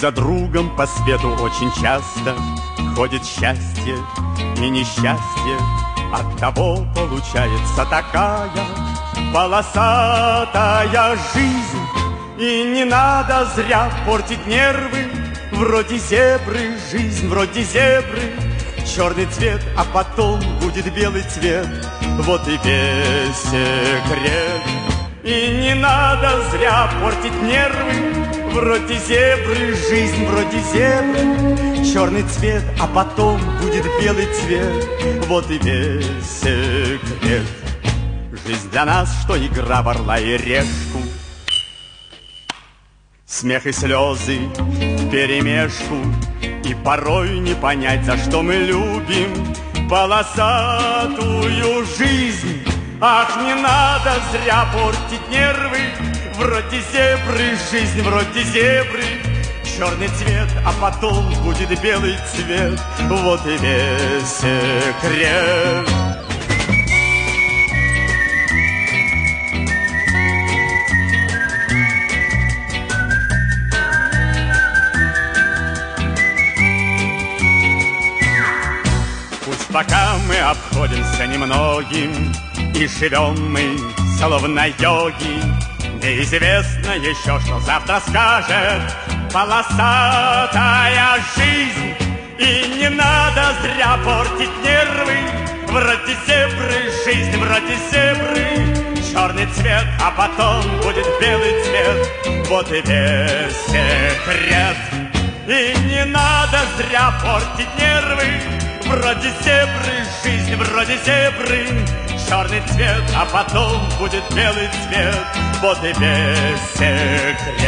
за другом по свету очень часто ходит счастье и несчастье. Оттого получается такая полосатая жизнь. И не надо зря портить нервы. Вроде зебры, жизнь вроде зебры. Черный цвет, а потом будет белый цвет. Вот и весь секрет. И не надо зря портить нервы. Вроде зебры, жизнь вроде зебры. Черный цвет, а потом будет белый цвет. Вот и весь секрет. Жизнь для нас, что игра в орла и решку. Смех и слезы вперемешку. И порой не понять, за что мы любим полосатую жизнь. Ах, не надо зря портить нервы. Вроде зебры, жизнь вроде зебры. Черный цвет, а потом будет белый цвет. Вот и весь секрет. Пусть пока мы обходимся немногим и живем мы словно йоги, неизвестно еще, что завтра скажет полосатая жизнь. И не надо зря портить нервы. Вроде зебры, жизнь вроде зебры. Черный цвет, а потом будет белый цвет. Вот и весь секрет. И не надо зря портить нервы. Вроде зебры, жизнь вроде зебры. Черный цвет, а потом будет белый цвет. Вот и весь секрет.